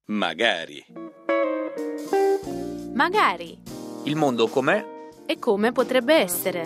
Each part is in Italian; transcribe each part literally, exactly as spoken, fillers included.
Magari. Magari. Il mondo com'è? E come potrebbe essere.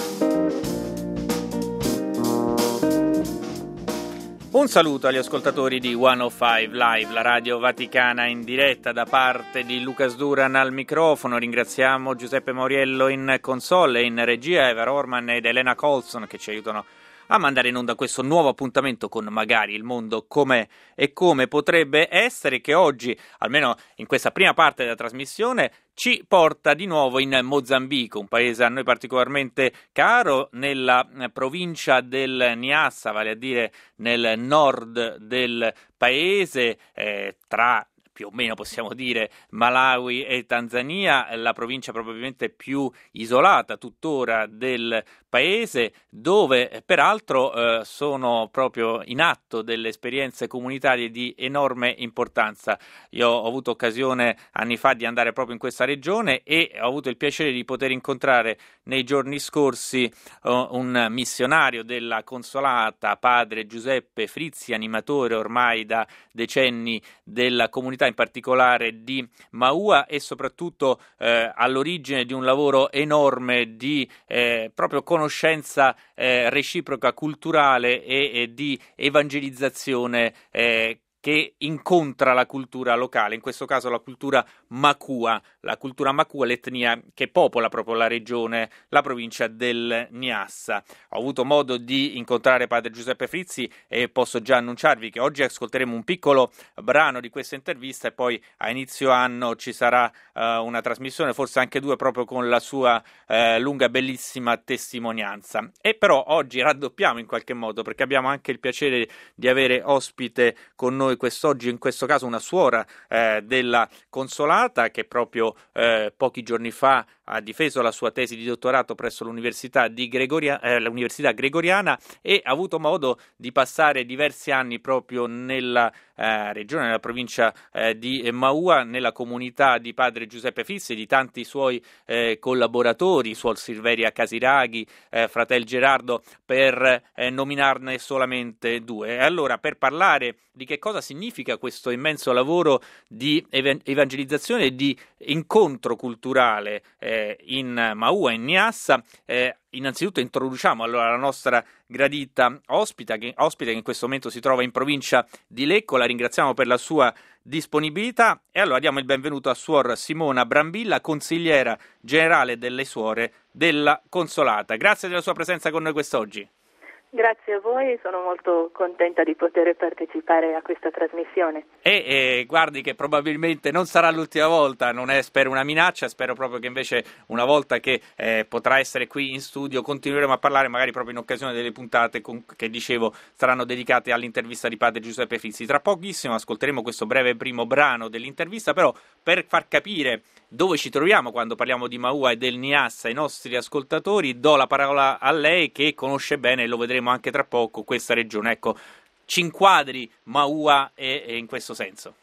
Un saluto agli ascoltatori di centocinque Live, la radio vaticana in diretta, da parte di Lucas Duran al microfono. Ringraziamo Giuseppe Mauriello in console, in regia, Eva Orman ed Elena Colson che ci aiutano a mandare in onda questo nuovo appuntamento con Magari, il mondo com'è e come potrebbe essere, che oggi, almeno in questa prima parte della trasmissione, ci porta di nuovo in Mozambico, un paese a noi particolarmente caro, nella provincia del Niassa, vale a dire nel nord del paese, eh, tra più o meno possiamo dire Malawi e Tanzania, la provincia probabilmente più isolata tuttora del paese, dove peraltro eh, sono proprio in atto delle esperienze comunitarie di enorme importanza. Io ho avuto occasione anni fa di andare proprio in questa regione e ho avuto il piacere di poter incontrare nei giorni scorsi uh, un missionario della Consolata, padre Giuseppe Frizzi, animatore ormai da decenni della comunità, in particolare di Maua, e soprattutto eh, all'origine di un lavoro enorme di eh, proprio conoscenza eh, reciproca culturale e, e di evangelizzazione eh, che incontra la cultura locale, in questo caso la cultura Makua, la cultura Makua, l'etnia che popola proprio la regione, la provincia del Niassa. Ho avuto modo di incontrare padre Giuseppe Frizzi e posso già annunciarvi che oggi ascolteremo un piccolo brano di questa intervista e poi a inizio anno ci sarà uh, una trasmissione, forse anche due, proprio con la sua uh, lunga e bellissima testimonianza. E però oggi raddoppiamo in qualche modo, perché abbiamo anche il piacere di avere ospite con noi quest'oggi, in questo caso una suora eh, della Consolata, che proprio eh, pochi giorni fa ha difeso la sua tesi di dottorato presso l'Università, di Gregoria, eh, l'Università Gregoriana, e ha avuto modo di passare diversi anni proprio nella eh, regione, nella provincia eh, di Maua, nella comunità di padre Giuseppe Frizzi e di tanti suoi eh, collaboratori, suor Silveria Casiraghi, eh, fratel Gerardo, per eh, nominarne solamente due. E allora, per parlare di che cosa significa questo immenso lavoro di evangelizzazione e di incontro culturale eh, in Maua, in Niassa, eh, innanzitutto introduciamo allora la nostra gradita ospita che, ospite che in questo momento si trova in provincia di Lecco. La ringraziamo per la sua disponibilità e allora diamo il benvenuto a suor Simona Brambilla, consigliera generale delle suore della Consolata. Grazie della sua presenza con noi quest'oggi. Grazie a voi, sono molto contenta di poter partecipare a questa trasmissione. E eh, guardi che probabilmente non sarà l'ultima volta, non è spero una minaccia, spero proprio che invece una volta che eh, potrà essere qui in studio continueremo a parlare, magari proprio in occasione delle puntate con, che dicevo saranno dedicate all'intervista di padre Giuseppe Frizzi. Tra pochissimo ascolteremo questo breve primo brano dell'intervista, però per far capire dove ci troviamo quando parliamo di Maua e del Niassa ai nostri ascoltatori, do la parola a lei che conosce bene, e lo vedremo anche tra poco, questa regione. Ecco, ci inquadri Maua e, e in questo senso.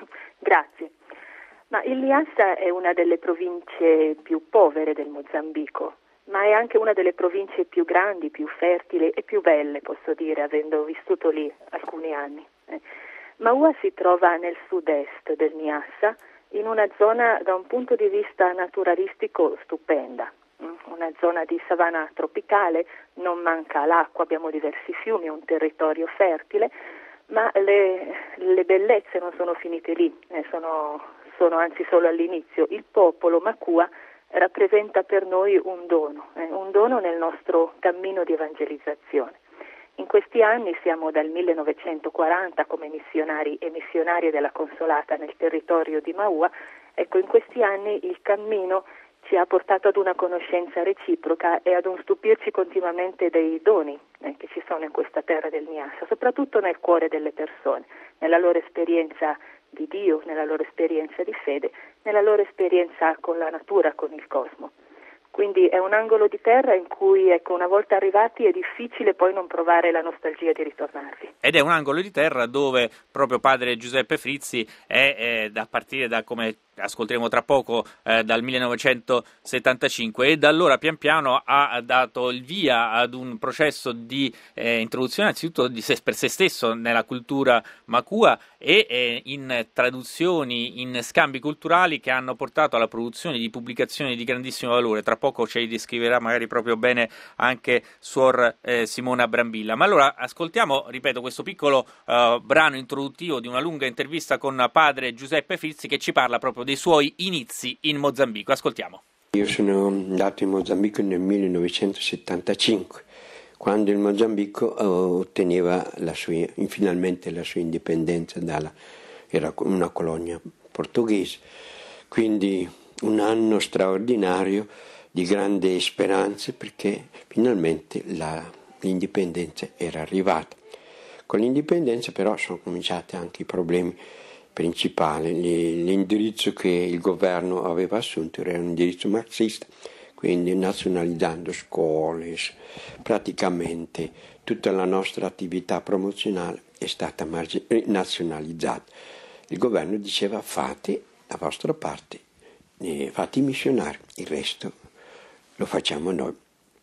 Grazie. Ma il Niassa è una delle province più povere del Mozambico, ma è anche una delle province più grandi, più fertili e più belle, posso dire, avendo vissuto lì alcuni anni. Eh. Maua si trova nel sud-est del Niassa, in una zona da un punto di vista naturalistico stupenda, una zona di savana tropicale, non manca l'acqua, abbiamo diversi fiumi, un territorio fertile, ma le, le bellezze non sono finite lì, eh, sono, sono anzi solo all'inizio. Il popolo Makua rappresenta per noi un dono, eh, un dono nel nostro cammino di evangelizzazione. In questi anni siamo dal millenovecentoquaranta come missionari e missionarie della Consolata nel territorio di Maua. Ecco, in questi anni il cammino ci ha portato ad una conoscenza reciproca e ad un stupirci continuamente dei doni eh, che ci sono in questa terra del Niassa, soprattutto nel cuore delle persone, nella loro esperienza di Dio, nella loro esperienza di fede, nella loro esperienza con la natura, con il cosmo. Quindi è un angolo di terra in cui, ecco, una volta arrivati è difficile poi non provare la nostalgia di ritornarvi. Ed è un angolo di terra dove proprio padre Giuseppe Frizzi è, è da partire da, come ascolteremo tra poco, eh, dal millenovecentosettantacinque, e da allora pian piano ha dato il via ad un processo di eh, introduzione anzitutto di sé, per se stesso nella cultura makua e eh, in traduzioni, in scambi culturali che hanno portato alla produzione di pubblicazioni di grandissimo valore. Tra poco ci descriverà magari proprio bene anche Suor eh, Simona Brambilla. Ma allora ascoltiamo, ripeto, questo piccolo eh, brano introduttivo di una lunga intervista con padre Giuseppe Fizzi, che ci parla proprio dei suoi inizi in Mozambico. Ascoltiamo. Io sono andato in Mozambico nel millenovecentosettantacinque, quando il Mozambico otteneva la sua, finalmente la sua indipendenza dalla, era una colonia portoghese, quindi un anno straordinario di grandi speranze, perché finalmente la, l'indipendenza era arrivata. Con l'indipendenza però sono cominciati anche i problemi principali. L'indirizzo che il governo aveva assunto era un indirizzo marxista, quindi nazionalizzando scuole, praticamente tutta la nostra attività promozionale è stata margin- nazionalizzata. Il governo diceva: fate la vostra parte, fate i missionari, il resto lo facciamo noi.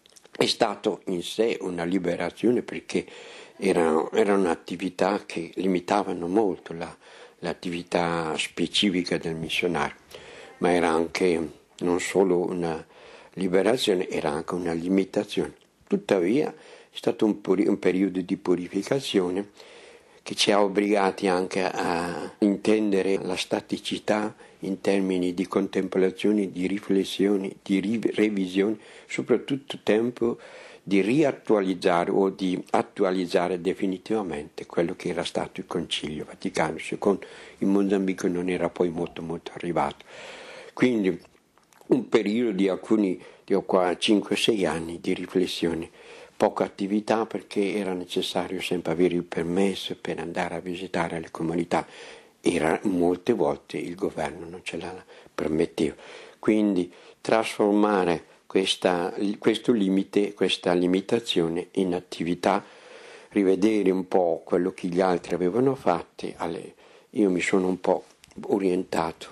È stato in sé una liberazione, perché era, era un'attività che limitavano molto la, l'attività specifica del missionario, ma era anche non solo una liberazione, era anche una limitazione. Tuttavia è stato un, puri, un periodo di purificazione che ci ha obbligati anche a intendere la staticità in termini di contemplazione, di riflessioni, di ri- revisione, soprattutto tempo di riattualizzare o di attualizzare definitivamente quello che era stato il Concilio Vaticano secondo. In Mozambico non era poi molto molto arrivato. Quindi un periodo di alcuni, di qua cinque sei anni di riflessione, poca attività, perché era necessario sempre avere il permesso per andare a visitare le comunità. Era, molte volte il governo non ce la permetteva. Quindi trasformare questa, questo limite, questa limitazione in attività, rivedere un po' quello che gli altri avevano fatto. Alle, io mi sono un po' orientato,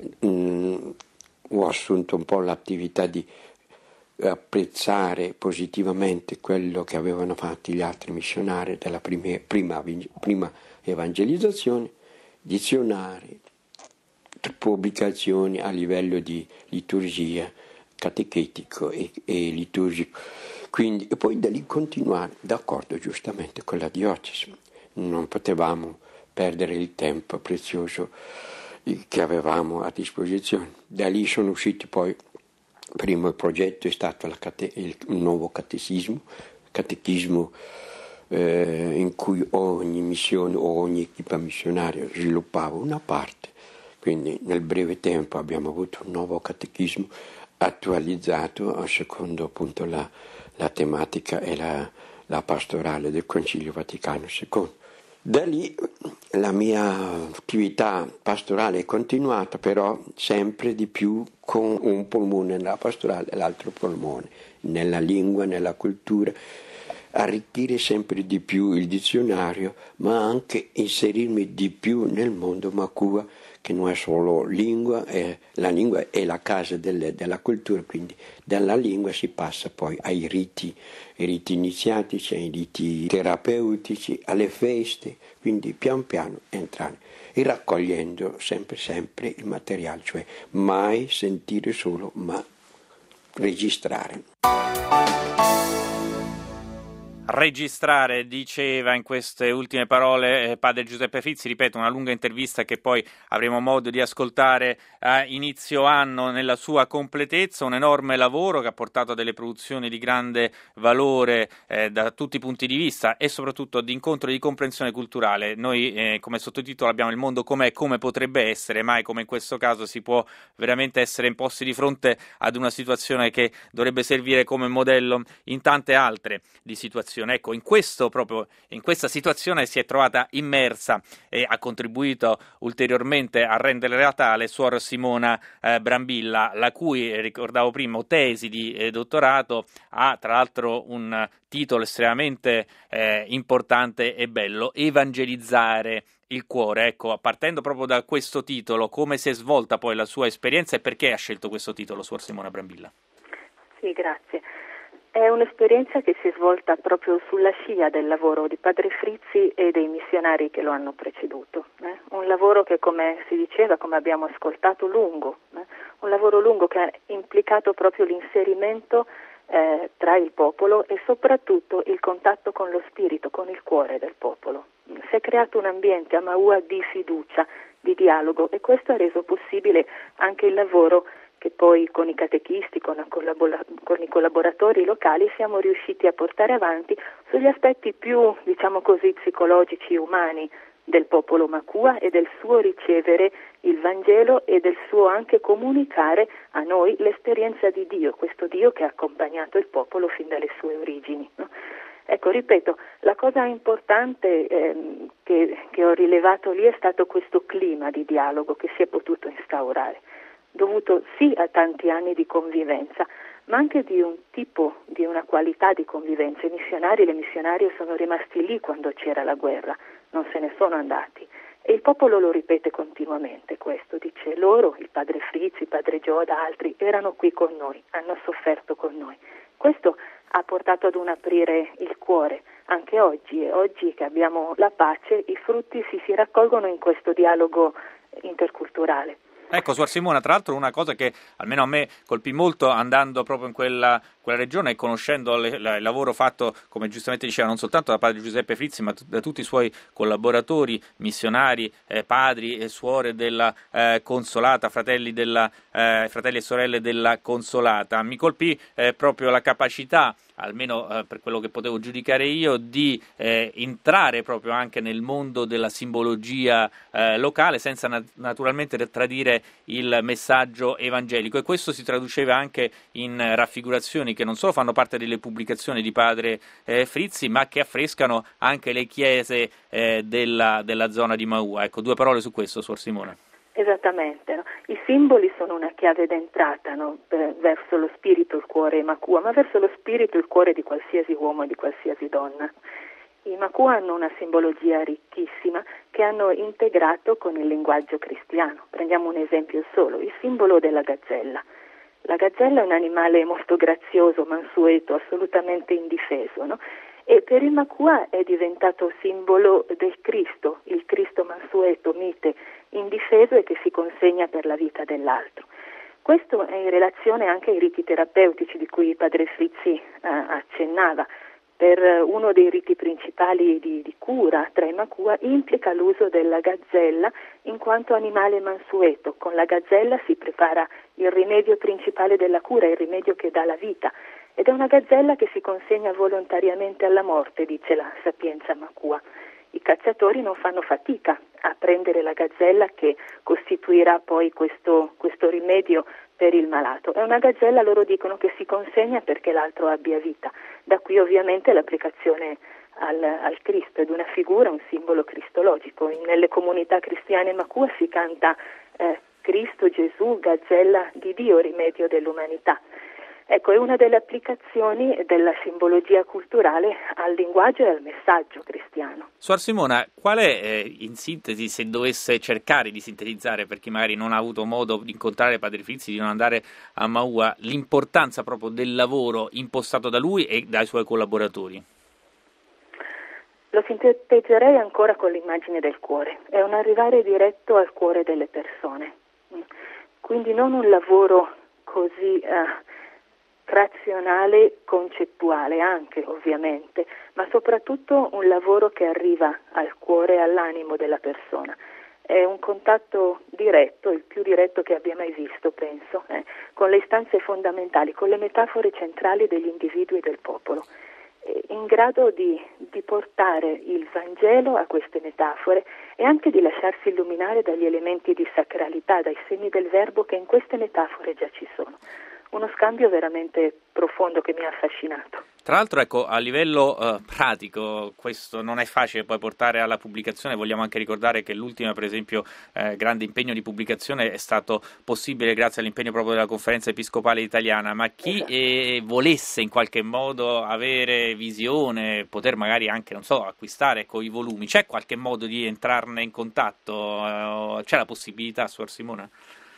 mh, ho assunto un po' l'attività di apprezzare positivamente quello che avevano fatto gli altri missionari della prima, prima, prima evangelizzazione, dizionari, pubblicazioni a livello di liturgia, catechetico e, e liturgico. Quindi, e poi da lì continuare, d'accordo giustamente con la diocesi. Non potevamo perdere il tempo prezioso che avevamo a disposizione. Da lì sono usciti poi, primo il progetto è stato la cate- il nuovo catechismo, catechismo eh, in cui ogni missione o ogni equipa missionaria sviluppava una parte. Quindi nel breve tempo abbiamo avuto un nuovo catechismo attualizzato secondo appunto la, la tematica e la, la pastorale del Concilio Vaticano secondo. Da lì la mia attività pastorale è continuata, però sempre di più con un polmone nella pastorale e l'altro polmone nella lingua, nella cultura, arricchire sempre di più il dizionario, ma anche inserirmi di più nel mondo makua, che non è solo lingua, è, la lingua è la casa delle, della cultura, quindi dalla lingua si passa poi ai riti, ai riti iniziatici, ai riti terapeutici, alle feste, quindi pian piano entrare e raccogliendo sempre sempre il materiale, cioè mai sentire solo, ma registrare. Registrare, diceva in queste ultime parole eh, padre Giuseppe Fizzi, ripeto, una lunga intervista che poi avremo modo di ascoltare a inizio anno nella sua completezza, un enorme lavoro che ha portato a delle produzioni di grande valore eh, da tutti i punti di vista e soprattutto di incontro e di comprensione culturale. Noi eh, come sottotitolo abbiamo il mondo com'è, come potrebbe essere, mai come in questo caso si può veramente essere imposti di fronte ad una situazione che dovrebbe servire come modello in tante altre di situazioni. Ecco, in questo proprio in questa situazione si è trovata immersa e ha contribuito ulteriormente a rendere realtà Suor Simona eh, Brambilla, la cui, ricordavo prima, tesi di eh, dottorato ha tra l'altro un titolo estremamente eh, importante e bello: Evangelizzare Il cuore, ecco, partendo proprio da questo titolo, come si è svolta poi la sua esperienza e perché ha scelto questo titolo, Suor Simona Brambilla? Sì, grazie. È un'esperienza che si è svolta proprio sulla scia del lavoro di Padre Frizzi e dei missionari che lo hanno preceduto. Eh? Un lavoro che, come si diceva, come abbiamo ascoltato, lungo, eh? un lavoro lungo che ha implicato proprio l'inserimento eh, tra il popolo e soprattutto il contatto con lo spirito, con il cuore del popolo. Si è creato un ambiente a Maua di fiducia, di dialogo, e questo ha reso possibile anche il lavoro che poi con i catechisti, con, collabora- con i collaboratori locali siamo riusciti a portare avanti sugli aspetti più, diciamo così, psicologici, umani del popolo Makua e del suo ricevere il Vangelo e del suo anche comunicare a noi l'esperienza di Dio, questo Dio che ha accompagnato il popolo fin dalle sue origini, no? Ecco, ripeto, la cosa importante ehm, che, che ho rilevato lì è stato questo clima di dialogo che si è potuto instaurare, dovuto sì a tanti anni di convivenza, ma anche di un tipo, di una qualità di convivenza. I missionari e le missionarie sono rimasti lì quando c'era la guerra, non se ne sono andati. E il popolo lo ripete continuamente questo, dice loro, il padre Frizzi, il padre Gioda, altri, erano qui con noi, hanno sofferto con noi. Questo ha portato ad un aprire il cuore anche oggi, e oggi che abbiamo la pace, i frutti si, si raccolgono in questo dialogo interculturale. Ecco, Suor Simona, tra l'altro una cosa che almeno a me colpì molto andando proprio in quella, quella regione e conoscendo le, la, il lavoro fatto, come giustamente diceva, non soltanto da padre Giuseppe Frizzi, ma t- da tutti i suoi collaboratori, missionari, eh, padri e suore della eh, Consolata, fratelli, della, eh, fratelli e sorelle della Consolata. Mi colpì eh, proprio la capacità, almeno eh, per quello che potevo giudicare io, di eh, entrare proprio anche nel mondo della simbologia eh, locale senza nat- naturalmente tradire il messaggio evangelico, e questo si traduceva anche in raffigurazioni che non solo fanno parte delle pubblicazioni di padre eh, Frizzi, ma che affrescano anche le chiese eh, della, della zona di Maua. Ecco, due parole su questo, Suor Simona. Esattamente, no? I simboli sono una chiave d'entrata, no? per, verso lo spirito, il cuore e Makua, ma verso lo spirito e il cuore di qualsiasi uomo e di qualsiasi donna. I Makua hanno una simbologia ricchissima che hanno integrato con il linguaggio cristiano. Prendiamo un esempio solo, il simbolo della gazzella. La gazzella è un animale molto grazioso, mansueto, assolutamente indifeso, no? E per il Makua è diventato simbolo del Cristo, il Cristo mansueto, mite, indifeso e che si consegna per la vita dell'altro. Questo è in relazione anche ai riti terapeutici di cui padre Frizzi eh, accennava. Per uno dei riti principali di, di cura tra i Makua implica l'uso della gazzella in quanto animale mansueto. Con la gazzella si prepara il rimedio principale della cura, il rimedio che dà la vita. Ed è una gazzella che si consegna volontariamente alla morte, dice la sapienza Makua. I cacciatori non fanno fatica a prendere la gazzella che costituirà poi questo, questo rimedio per il malato. È una gazzella, loro dicono, che si consegna perché l'altro abbia vita. Da qui ovviamente l'applicazione al, al Cristo, ed una figura, un simbolo cristologico. Nelle comunità cristiane Makua si canta eh, Cristo Gesù, gazzella di Dio, rimedio dell'umanità. Ecco, è una delle applicazioni della simbologia culturale al linguaggio e al messaggio cristiano. Suor Simona, qual è, eh, in sintesi, se dovesse cercare di sintetizzare, per chi magari non ha avuto modo di incontrare padre Frizzi, di non andare a Maua, l'importanza proprio del lavoro impostato da lui e dai suoi collaboratori? Lo sintetizzerei ancora con l'immagine del cuore. È un arrivare diretto al cuore delle persone. Quindi non un lavoro così eh, razionale, concettuale anche ovviamente, ma soprattutto un lavoro che arriva al cuore e all'animo della persona. È un contatto diretto, il più diretto che abbia mai visto, penso, eh, con le istanze fondamentali, con le metafore centrali degli individui e del popolo, eh, in grado di, di portare il Vangelo a queste metafore e anche di lasciarsi illuminare dagli elementi di sacralità, dai segni del verbo che in queste metafore già ci sono. Uno scambio veramente profondo che mi ha affascinato. Tra l'altro, ecco, a livello eh, pratico, questo non è facile poi portare alla pubblicazione. Vogliamo anche ricordare che l'ultima, per esempio, eh, grande impegno di pubblicazione è stato possibile grazie all'impegno proprio della Conferenza Episcopale Italiana, ma chi eh, volesse in qualche modo avere visione, poter magari anche, non so, acquistare ecco, i volumi, c'è qualche modo di entrarne in contatto? C'è la possibilità, Suor Simona?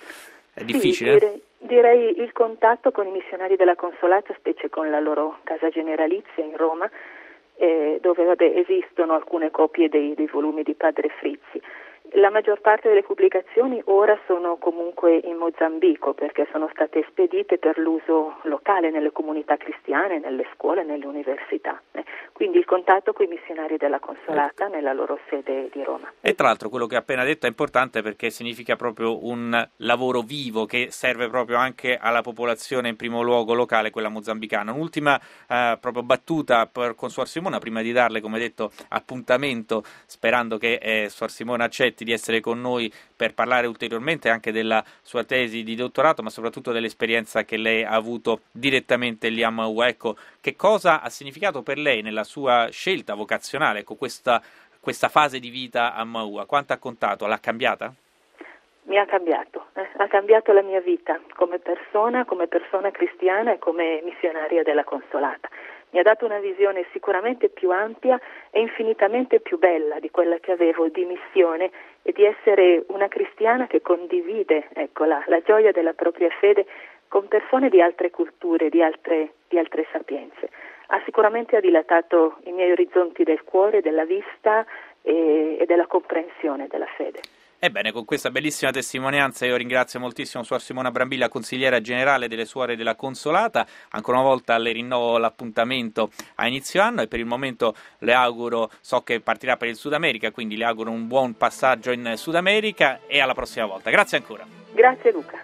È difficile? Sì, direi, direi il contatto con i missionari della Consolata, specie con la loro casa generalizia in Roma, eh, dove vabbè, esistono alcune copie dei, dei volumi di Padre Frizzi. La maggior parte delle pubblicazioni ora sono comunque in Mozambico perché sono state spedite per l'uso locale nelle comunità cristiane, nelle scuole, nelle università. Eh, quindi il contatto con i missionari della Consolata nella loro sede di Roma. E tra l'altro quello che ha appena detto è importante perché significa proprio un lavoro vivo che serve proprio anche alla popolazione in primo luogo locale, quella mozambicana. Un'ultima eh, proprio battuta per, con Suor Simona prima di darle, come detto, appuntamento, sperando che eh, Suor Simona accetti di essere con noi per parlare ulteriormente anche della sua tesi di dottorato, ma soprattutto dell'esperienza che lei ha avuto direttamente lì a Maua. Ecco, che cosa ha significato per lei nella sua scelta vocazionale, ecco, questa, questa fase di vita a Maua? Quanto ha contato? L'ha cambiata? Mi ha cambiato, eh? ha cambiato la mia vita come persona, come persona cristiana e come missionaria della Consolata. Mi ha dato una visione sicuramente più ampia e infinitamente più bella di quella che avevo di missione e di essere una cristiana che condivide ecco, la, la gioia della propria fede con persone di altre culture, di altre, di altre sapienze. Ha sicuramente dilatato i miei orizzonti del cuore, della vista e, e della comprensione della fede. Ebbene, con questa bellissima testimonianza io ringrazio moltissimo Suor Simona Brambilla, consigliera generale delle Suore della Consolata. Ancora una volta le rinnovo l'appuntamento a inizio anno e per il momento le auguro, so che partirà per il Sud America, quindi le auguro un buon passaggio in Sud America e alla prossima volta. Grazie ancora. Grazie Luca.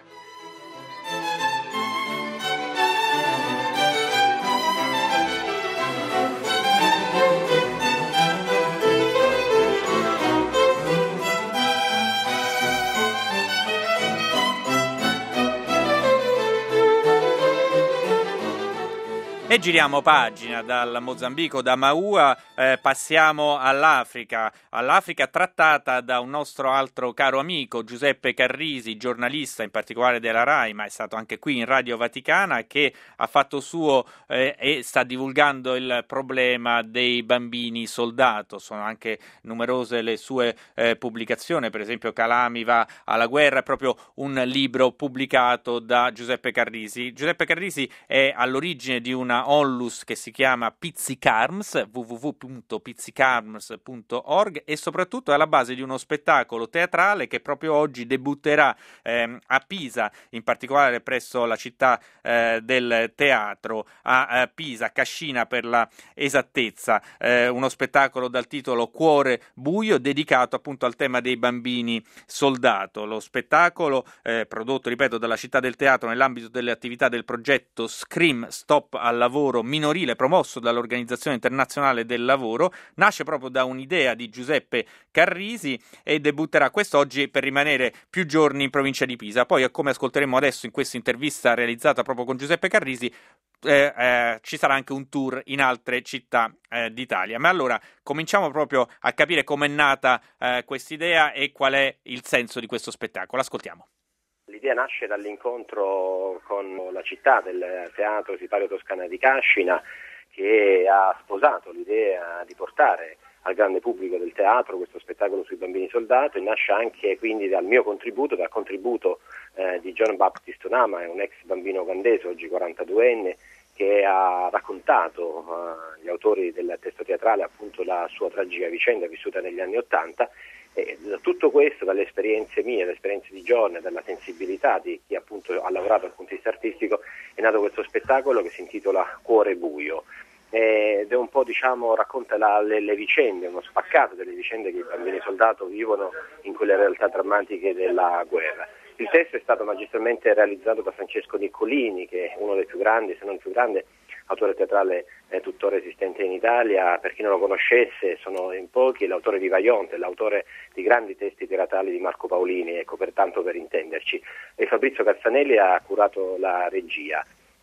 E giriamo pagina dal Mozambico, da Maua, eh, passiamo all'Africa, all'Africa trattata da un nostro altro caro amico, Giuseppe Carrisi, giornalista in particolare della RAI, ma è stato anche qui in Radio Vaticana, che ha fatto suo eh, e sta divulgando il problema dei bambini soldato. Sono anche numerose le sue eh, pubblicazioni, per esempio Calami va alla guerra, è proprio un libro pubblicato da Giuseppe Carrisi. Giuseppe Carrisi è all'origine di una onlus che si chiama Pizzicarms, w w w punto pizzicarms punto org, e soprattutto è alla base di uno spettacolo teatrale che proprio oggi debutterà eh, a Pisa, in particolare presso la città eh, del teatro a eh, Pisa, Cascina per la esattezza, eh, uno spettacolo dal titolo Cuore buio dedicato appunto al tema dei bambini soldato. Lo spettacolo eh, prodotto, ripeto, dalla città del teatro nell'ambito delle attività del progetto Scream Stop al lavoro minorile promosso dall'Organizzazione Internazionale del Lavoro, nasce proprio da un'idea di Giuseppe Carrisi e debutterà quest'oggi per rimanere più giorni in provincia di Pisa. Poi, come ascolteremo adesso in questa intervista realizzata proprio con Giuseppe Carrisi, eh, eh, ci sarà anche un tour in altre città eh, d'Italia. Ma allora cominciamo proprio a capire com'è nata eh, quest'idea e qual è il senso di questo spettacolo. Ascoltiamo. L'idea nasce dall'incontro con la città del Teatro Sipario Toscana di Cascina, che ha sposato l'idea di portare al grande pubblico del teatro questo spettacolo sui bambini soldato, e nasce anche quindi dal mio contributo, dal contributo eh, di John Baptist Onama, un ex bambino ugandese, oggi quarantaduenne, che ha raccontato uh, gli autori del testo teatrale appunto la sua tragica vicenda vissuta negli anni Ottanta. E da tutto questo, dalle esperienze mie, dalle esperienze di John, dalla sensibilità di chi appunto ha lavorato dal punto di vista artistico, è nato questo spettacolo che si intitola Cuore buio, ed è un po', diciamo, racconta la, le, le vicende, uno spaccato delle vicende che i bambini soldato vivono in quelle realtà drammatiche della guerra. Il testo è stato magistralmente realizzato da Francesco Niccolini, che è uno dei più grandi, se non il più grande autore teatrale eh, tuttora esistente in Italia. Per chi non lo conoscesse, sono in pochi, è l'autore di Vaionte, l'autore di grandi testi teatrali di Marco Paolini, ecco, pertanto per intenderci. E Fabrizio Cazzanelli ha curato la regia.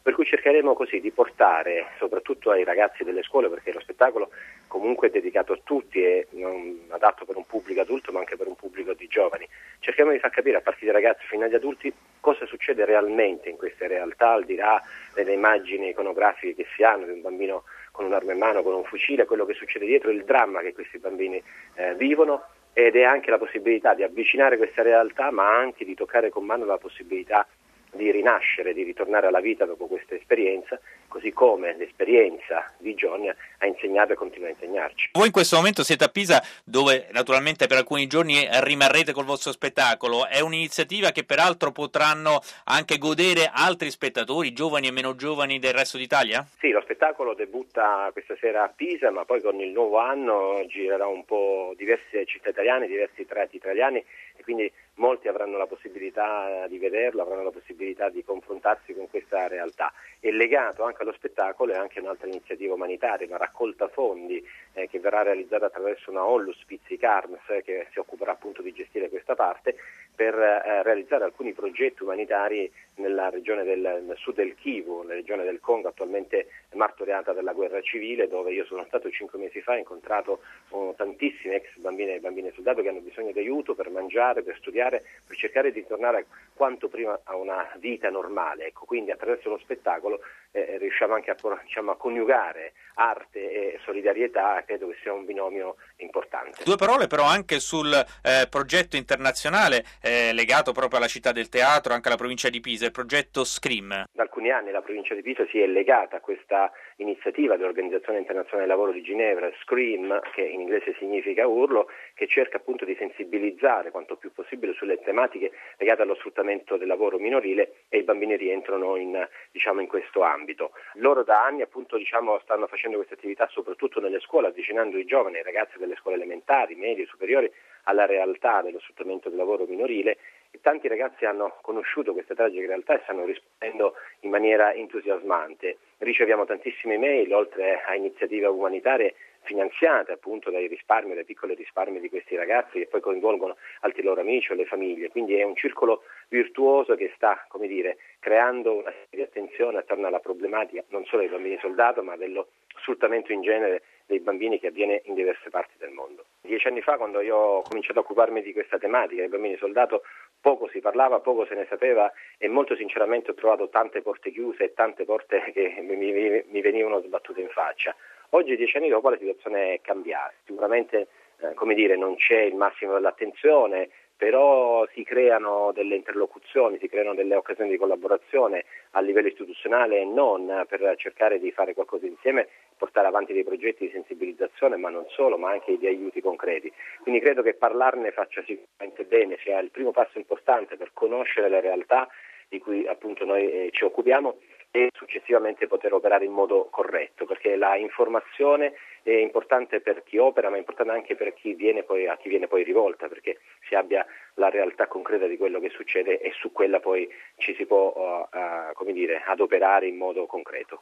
per cui cercheremo così di portare soprattutto ai ragazzi delle scuole, perché lo spettacolo comunque è dedicato a tutti e non adatto per un pubblico adulto ma anche per un pubblico di giovani. Cerchiamo di far capire a partire dai ragazzi fino agli adulti cosa succede realmente in queste realtà, al di là delle immagini iconografiche che si hanno di un bambino con un'arma in mano, con un fucile, quello che succede dietro, il dramma che questi bambini eh, vivono, ed è anche la possibilità di avvicinare questa realtà ma anche di toccare con mano la possibilità di rinascere, di ritornare alla vita dopo questa esperienza, così come l'esperienza di Johnny ha insegnato e continua a insegnarci. Voi in questo momento siete a Pisa, dove naturalmente per alcuni giorni rimarrete col vostro spettacolo. È un'iniziativa che peraltro potranno anche godere altri spettatori, giovani e meno giovani del resto d'Italia? Sì, lo spettacolo debutta questa sera a Pisa, ma poi con il nuovo anno girerà un po' diverse città italiane, diversi teatri italiani, e quindi molti avranno la possibilità di vederlo, avranno la possibilità di confrontarsi con questa realtà. È legato anche allo spettacolo e anche un'altra iniziativa umanitaria, una raccolta fondi eh, che verrà realizzata attraverso una Onlus Pizzic Arms eh, che si occuperà appunto di gestire questa parte, per eh, realizzare alcuni progetti umanitari nella regione del nel sud del Kivu, nella regione del Congo, attualmente martoriata dalla guerra civile, dove io sono stato cinque mesi fa e ho incontrato oh, tantissimi ex bambini e bambine soldato che hanno bisogno di aiuto per mangiare, per studiare, per cercare di tornare quanto prima a una vita normale. Ecco, quindi attraverso lo spettacolo eh, riusciamo anche a, diciamo, a coniugare arte e solidarietà, credo che sia un binomio importante. Due parole però anche sul eh, progetto internazionale eh, legato proprio alla città del teatro, anche alla provincia di Pisa, il progetto SCREAM. Da alcuni anni la provincia di Pisa si è legata a questa iniziativa dell'Organizzazione Internazionale del Lavoro di Ginevra, SCREAM, che in inglese significa urlo, che cerca appunto di sensibilizzare quanto più possibile sulle tematiche legate allo sfruttamento del lavoro minorile, e i bambini rientrano in, diciamo, in questo ambito. Loro da anni appunto diciamo, stanno facendo queste attività soprattutto nelle scuole, avvicinando i giovani, i ragazzi delle scuole elementari, medie, superiori alla realtà dello sfruttamento del lavoro minorile, e tanti ragazzi hanno conosciuto questa tragica realtà e stanno rispondendo in maniera entusiasmante. Riceviamo tantissime email, oltre a iniziative umanitarie finanziate appunto dai risparmi, dai piccoli risparmi di questi ragazzi, che poi coinvolgono altri loro amici o le famiglie. Quindi è un circolo virtuoso che sta, come dire, creando una serie di attenzione attorno alla problematica non solo dei bambini soldato, ma dello sfruttamento in genere dei bambini che avviene in diverse parti del mondo. Dieci anni fa, quando io ho cominciato a occuparmi di questa tematica, dei bambini soldato, poco si parlava, poco se ne sapeva, e molto sinceramente ho trovato tante porte chiuse e tante porte che mi, mi, mi venivano sbattute in faccia. Oggi, dieci anni dopo, la situazione è cambiata. Sicuramente, eh, come dire, non c'è il massimo dell'attenzione, però si creano delle interlocuzioni, si creano delle occasioni di collaborazione a livello istituzionale e non, per cercare di fare qualcosa insieme, portare avanti dei progetti di sensibilizzazione, ma non solo, ma anche di aiuti concreti. Quindi credo che parlarne faccia sicuramente bene, sia il primo passo importante per conoscere le realtà di cui appunto noi eh, ci occupiamo, e successivamente poter operare in modo corretto, perché la informazione è importante per chi opera, ma è importante anche per chi viene poi, a chi viene poi rivolta, perché si abbia la realtà concreta di quello che succede e su quella poi ci si può uh, uh, come dire, adoperare in modo concreto.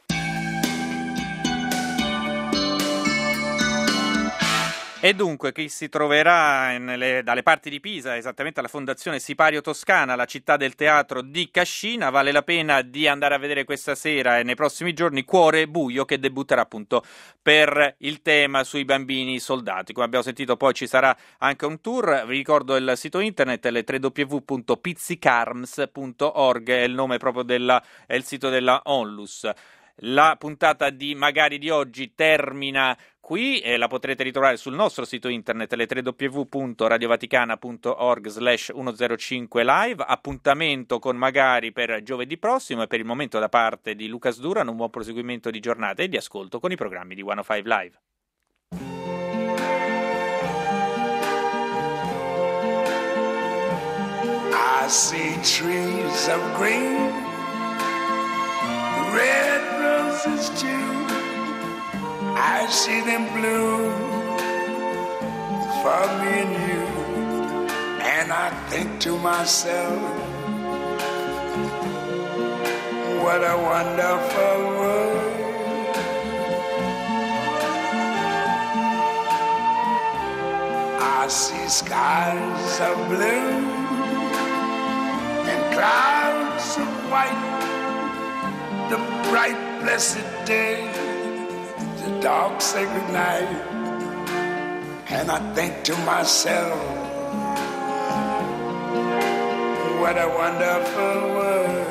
E dunque chi si troverà nelle, dalle parti di Pisa, esattamente alla Fondazione Sipario Toscana, la città del teatro di Cascina, vale la pena di andare a vedere questa sera e nei prossimi giorni Cuore Buio, che debutterà appunto per il tema sui bambini soldati. Come abbiamo sentito poi ci sarà anche un tour, vi ricordo il sito internet, l w w w punto pizzicarms punto org, è il nome proprio della, è il sito della Onlus. La puntata di Magari di oggi termina qui e la potrete ritrovare sul nostro sito internet l w w w punto radiovaticana punto org slash centocinque live. Appuntamento con Magari per giovedì prossimo, e per il momento da parte di Lucas Duran un buon proseguimento di giornata e di ascolto con i programmi di centocinque Live. I see trees of green, red roses too. I see them bloom for me and you, and I think to myself, what a wonderful world. I see skies of blue and clouds of white, the bright blessed day, the dark sacred night, and I think to myself, what a wonderful world.